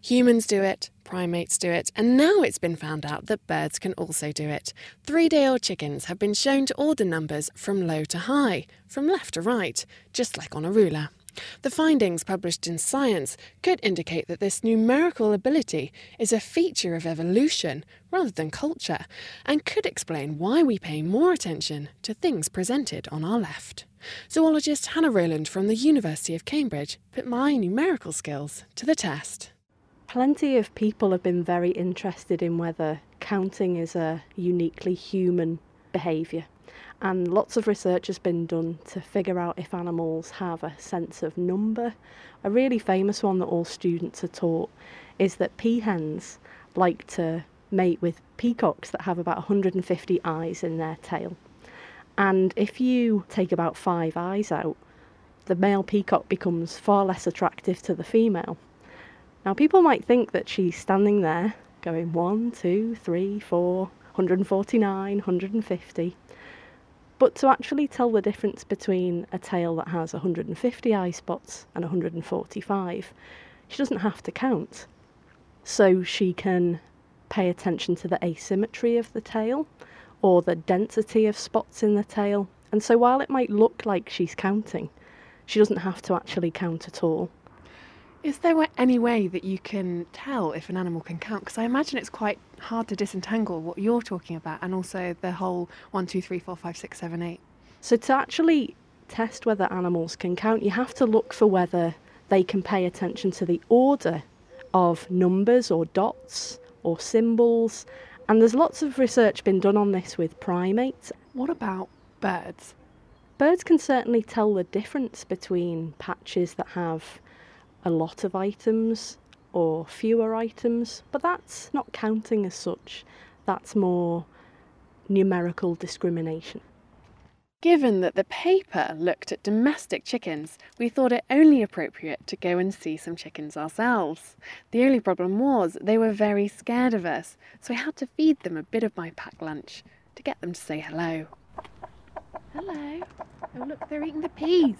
Humans do it, primates do it, and now it's been found out that birds can also do it. 3-day-old chickens have been shown to order numbers from low to high, from left to right, just like on a ruler. The findings published in Science could indicate that this numerical ability is a feature of evolution rather than culture, and could explain why we pay more attention to things presented on our left. Zoologist Hannah Rowland from the University of Cambridge put my numerical skills to the test. Plenty of people have been very interested in whether counting is a uniquely human behaviour. And lots of research has been done to figure out if animals have a sense of number. A really famous one that all students are taught is that peahens like to mate with peacocks that have about 150 eyes in their tail. And if you take about 5 eyes out, the male peacock becomes far less attractive to the female. Now, people might think that she's standing there going 1, 2, 3, 4, 149, 150. But to actually tell the difference between a tail that has 150 eye spots and 145, she doesn't have to count. So she can pay attention to the asymmetry of the tail or the density of spots in the tail. And so while it might look like she's counting, she doesn't have to actually count at all. Is there any way that you can tell if an animal can count? Because I imagine it's quite hard to disentangle what you're talking about and also the whole 1, 2, 3, 4, 5, 6, 7, 8. So to actually test whether animals can count, you have to look for whether they can pay attention to the order of numbers or dots or symbols. And there's lots of research been done on this with primates. What about birds? Birds can certainly tell the difference between patches that have a lot of items or fewer items, but that's not counting as such. That's more numerical discrimination. Given that the paper looked at domestic chickens, we thought it only appropriate to go and see some chickens ourselves. The only problem was they were very scared of us, so I had to feed them a bit of my packed lunch to get them to say hello. Hello. Oh look, they're eating the peas.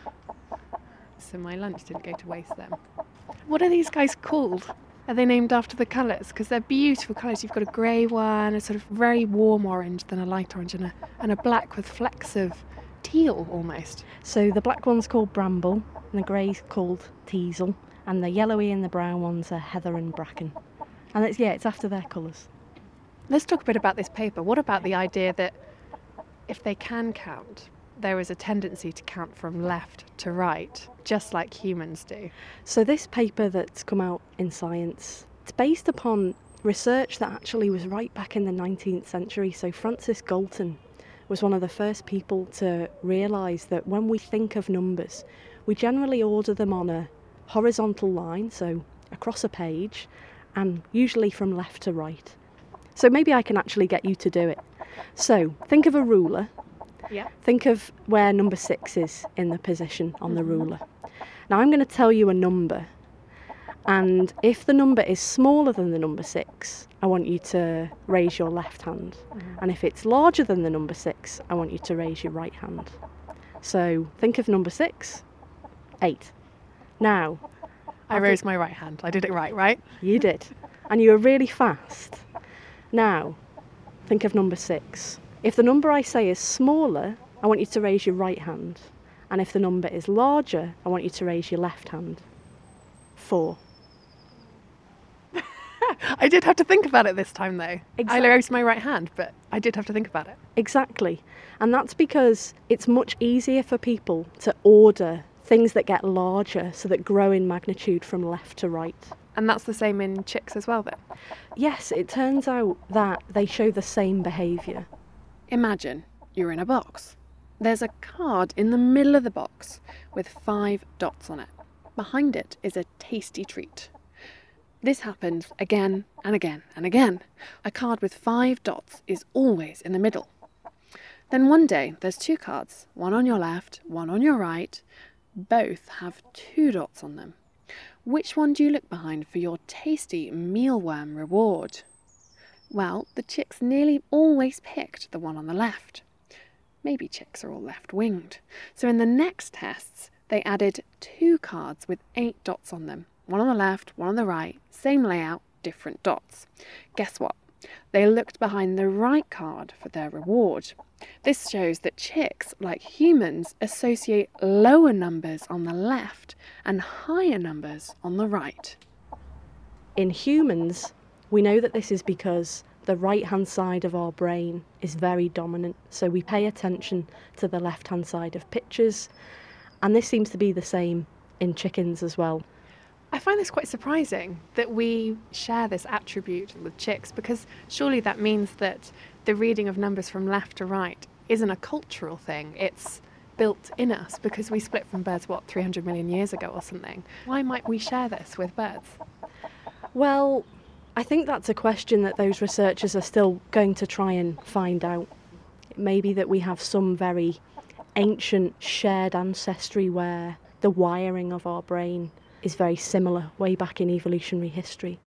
So my lunch didn't go to waste then. What are these guys called? Are they named after the colours? Because they're beautiful colours. You've got a grey one, a sort of very warm orange, then a light orange, and a black with flecks of teal almost. So the black one's called bramble, and the grey's called teasel, and the yellowy and the brown ones are heather and bracken. And it's after their colours. Let's talk a bit about this paper. What about the idea that if they can count, there is a tendency to count from left to right, just like humans do? So this paper that's come out in Science, it's based upon research that actually was right back in the 19th century. So Francis Galton was one of the first people to realise that when we think of numbers, we generally order them on a horizontal line, so across a page, and usually from left to right. So maybe I can actually get you to do it. So think of a ruler. Yeah. Think of where number 6 is in the position on the ruler. Now I'm going to tell you a number, and if the number is smaller than the number 6, I want you to raise your left hand. And if it's larger than the number 6, I want you to raise your right hand. So think of number 6, 8. Now, I raised my right hand. I did it right? You did. And you were really fast. Now, think of number 6. If the number I say is smaller, I want you to raise your right hand. And if the number is larger, I want you to raise your left hand. 4. I did have to think about it this time, though. Exactly. I raised my right hand, but I did have to think about it. Exactly. And that's because it's much easier for people to order things that get larger, so that grow in magnitude from left to right. And that's the same in chicks as well, then? Yes, it turns out that they show the same behaviour. Imagine you're in a box. There's a card in the middle of the box with 5 dots on it. Behind it is a tasty treat. This happens again and again and again. A card with 5 dots is always in the middle. Then one day there's 2 cards, one on your left, one on your right. Both have 2 dots on them. Which one do you look behind for your tasty mealworm reward? Well, the chicks nearly always picked the one on the left. Maybe chicks are all left-winged. So in the next tests, they added 2 cards with 8 dots on them. one on the left, one on the right, same layout, different dots. Guess what? They looked behind the right card for their reward. This shows that chicks, like humans, associate lower numbers on the left and higher numbers on the right. In humans, we know that this is because the right-hand side of our brain is very dominant, so we pay attention to the left-hand side of pictures, and this seems to be the same in chickens as well. I find this quite surprising that we share this attribute with chicks, because surely that means that the reading of numbers from left to right isn't a cultural thing. It's built in us because we split from birds, 300 million years ago or something. Why might we share this with birds? Well, I think that's a question that those researchers are still going to try and find out. It may be that we have some very ancient shared ancestry where the wiring of our brain is very similar way back in evolutionary history.